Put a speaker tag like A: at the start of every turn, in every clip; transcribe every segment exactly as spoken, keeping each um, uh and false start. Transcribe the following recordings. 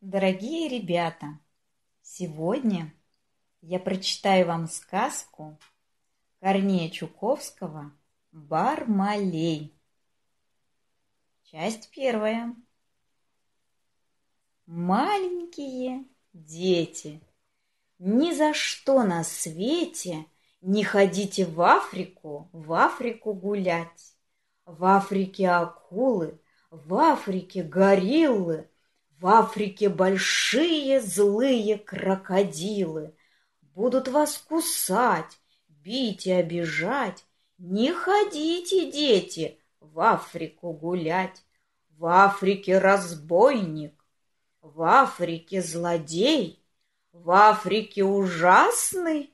A: Дорогие ребята, сегодня я прочитаю вам сказку Корнея Чуковского «Бармалей». Часть первая. Маленькие дети, ни за что на свете не ходите в Африку, в Африку гулять. В Африке акулы, в Африке гориллы, в Африке большие злые крокодилы. Будут вас кусать, бить и обижать. Не ходите, дети, в Африку гулять. В Африке разбойник, в Африке злодей, в Африке ужасный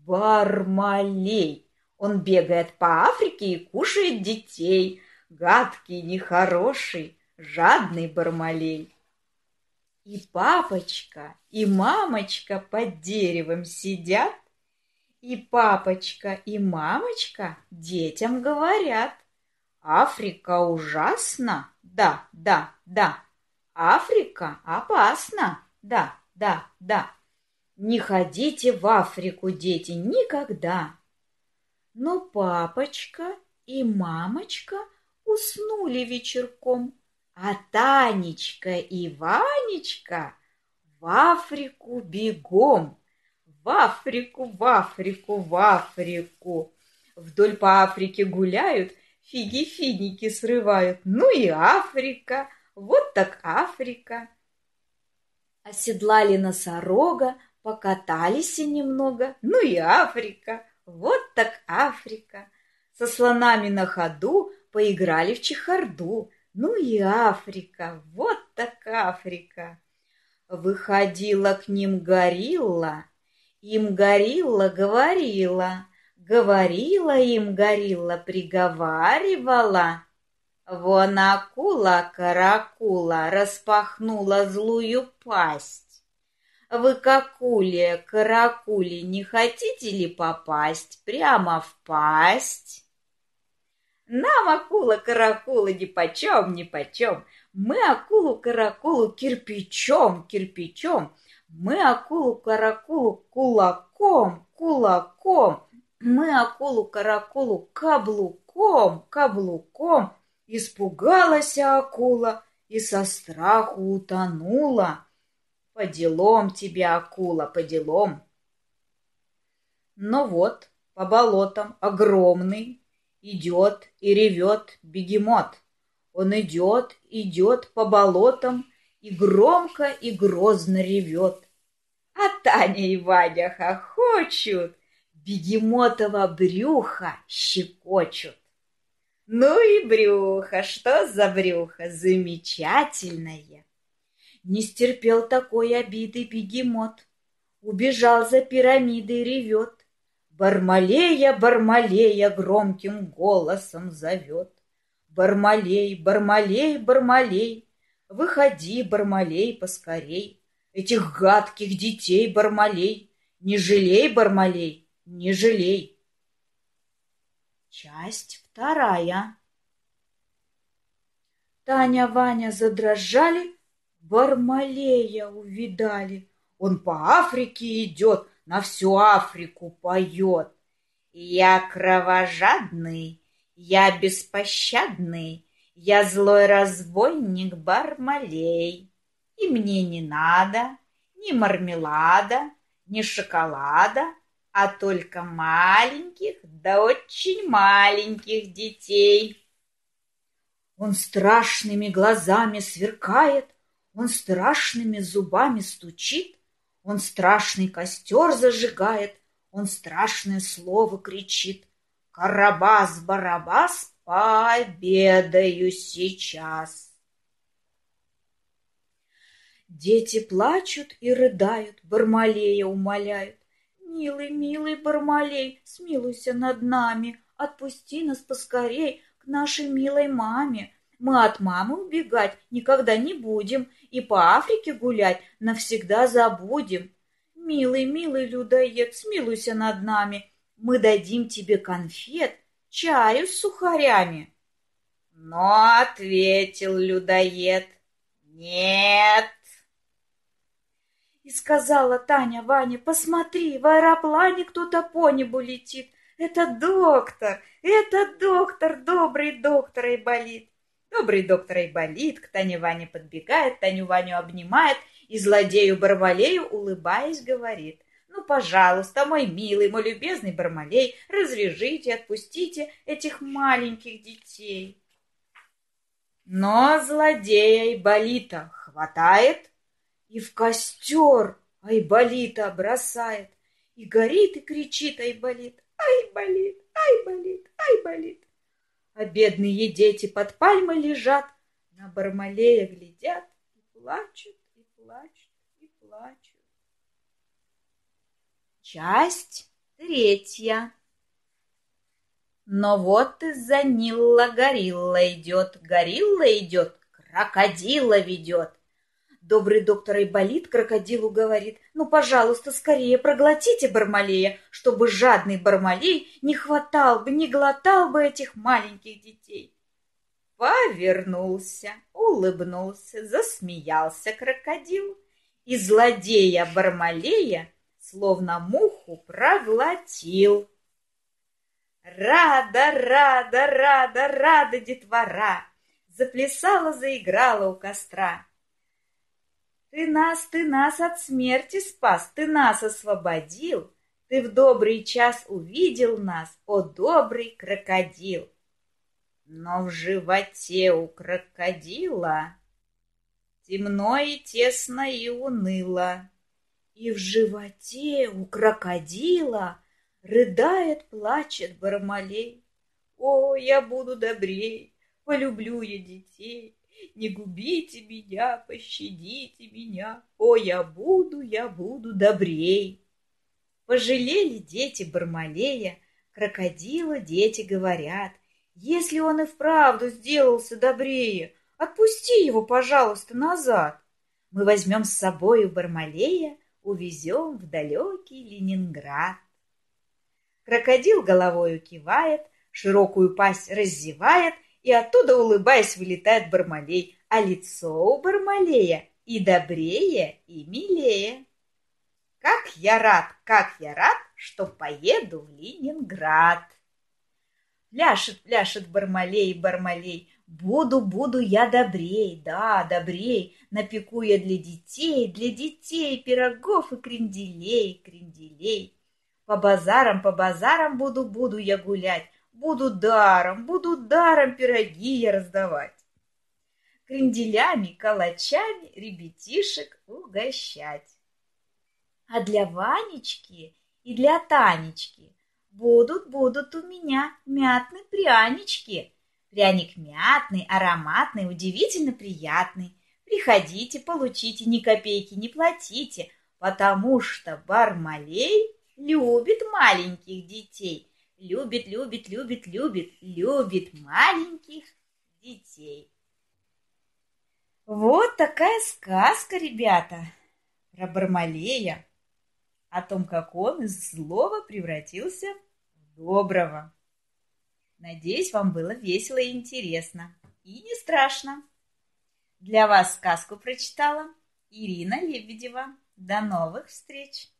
A: Бармалей. Он бегает по Африке и кушает детей. Гадкий, нехороший, жадный Бармалей. И папочка, и мамочка под деревом сидят, и папочка, и мамочка детям говорят: Африка ужасна, да, да, да. Африка опасна, да, да, да. Не ходите в Африку, дети, никогда. Но папочка и мамочка уснули вечерком, а Танечка и Ванечка в Африку бегом. В Африку, в Африку, в Африку. Вдоль по Африке гуляют, фиги-финики срывают. Ну и Африка, вот так Африка. Оседлали носорога, покатались и немного. Ну и Африка, вот так Африка. Со слонами на ходу поиграли в чехарду. Ну и Африка, вот так Африка. Выходила к ним горилла, им горилла говорила, говорила им горилла, приговаривала. Вон акула-каракула распахнула злую пасть. Вы к акуле, каракуле, не хотите ли попасть прямо в пасть? Нам акула-каракула нипочем, нипочем. Мы акулу-каракулу кирпичом, кирпичом. Мы акулу-каракулу кулаком, кулаком. Мы акулу-каракулу каблуком, каблуком. Испугалась акула и со страху утонула. По делам тебе, акула, по делам. Но вот по болотам огромный идет и ревет бегемот. Он идет, идет по болотам и громко и грозно ревет. А Таня и Ваня хохочут, бегемотово брюхо щекочут. Ну и брюхо, что за брюхо? Замечательное. Не стерпел такой обиды бегемот, убежал за пирамидой, ревет. Бармалея, Бармалея громким голосом зовет. Бармалей, Бармалей, Бармалей, выходи, Бармалей, поскорей. Этих гадких детей, Бармалей, не жалей, Бармалей, не жалей. Часть вторая. Таня, Ваня задрожали, Бармалея увидали. Он по Африке идет, на всю Африку поет. Я кровожадный, я беспощадный, я злой разбойник Бармалей. И мне не надо ни мармелада, ни шоколада, а только маленьких, да очень маленьких детей. Он страшными глазами сверкает, он страшными зубами стучит, он страшный костер зажигает, он страшное слово кричит. Карабас-барабас, пообедаю сейчас. Дети плачут и рыдают, Бармалея умоляют. Милый, милый Бармалей, смилуйся над нами, отпусти нас поскорей к нашей милой маме. Мы от мамы убегать никогда не будем и по Африке гулять навсегда забудем. Милый, милый людоед, смилуйся над нами, мы дадим тебе конфет, чаю с сухарями. Но ответил людоед: нет, И сказала Таня Ване: посмотри, в аэроплане кто-то по небу летит. Это доктор, это доктор, добрый доктор Айболит. Добрый доктор Айболит к Тане Ване подбегает, Таню Ваню обнимает и злодею Бармалею, улыбаясь, говорит: ну, пожалуйста, мой милый, мой любезный Бармалей, развяжите, отпустите этих маленьких детей. Но злодея Айболита хватает и в костер Айболита бросает. И горит и кричит Айболит: Айболит, Айболит, Айболит. А бедные дети под пальмой лежат, на Бармалея глядят и плачут, и плачут, и плачут. Часть третья. Но вот из-за Нила горилла идет, горилла идет, крокодила ведет. Добрый доктор Айболит крокодилу говорит: ну, пожалуйста, скорее проглотите Бармалея, чтобы жадный Бармалей не хватал бы, не глотал бы этих маленьких детей. Повернулся, улыбнулся, засмеялся крокодил, и злодея Бармалея словно муху проглотил. Рада, рада, рада, рада детвора заплясала, заиграла у костра. Ты нас, ты нас от смерти спас, ты нас освободил, ты в добрый час увидел нас, о добрый крокодил. Но в животе у крокодила темно и тесно и уныло, и в животе у крокодила рыдает, плачет Бармалей. О, я буду добрей, полюблю я детей, не губите меня, пощадите меня. О, я буду, я буду добрей. Пожалели дети Бармалея, крокодилу дети говорят: если он и вправду сделался добрее, отпусти его, пожалуйста, назад. Мы возьмем с собою Бармалея, увезем в далекий Ленинград. Крокодил головою кивает, широкую пасть раззевает, и оттуда, улыбаясь, вылетает Бармалей, а лицо у Бармалея и добрее, и милее. Как я рад, как я рад, что поеду в Ленинград. Пляшет, пляшет Бармалей, Бармалей: буду, буду я добрей, да, добрей, напеку я для детей, для детей пирогов и кренделей, кренделей. По базарам, по базарам буду, буду я гулять, буду даром, буду даром пироги я раздавать. Кренделями, калачами ребятишек угощать. А для Ванечки и для Танечки будут, будут у меня мятные прянички. Пряник мятный, ароматный, удивительно приятный. Приходите, получите, ни копейки не платите, потому что Бармалей любит маленьких детей. Любит, любит, любит, любит, любит маленьких детей. Вот такая сказка, ребята, про Бармалея, о том, как он из злого превратился в доброго. Надеюсь, вам было весело и интересно, и не страшно. Для вас сказку прочитала Ирина Лебедева. До новых встреч!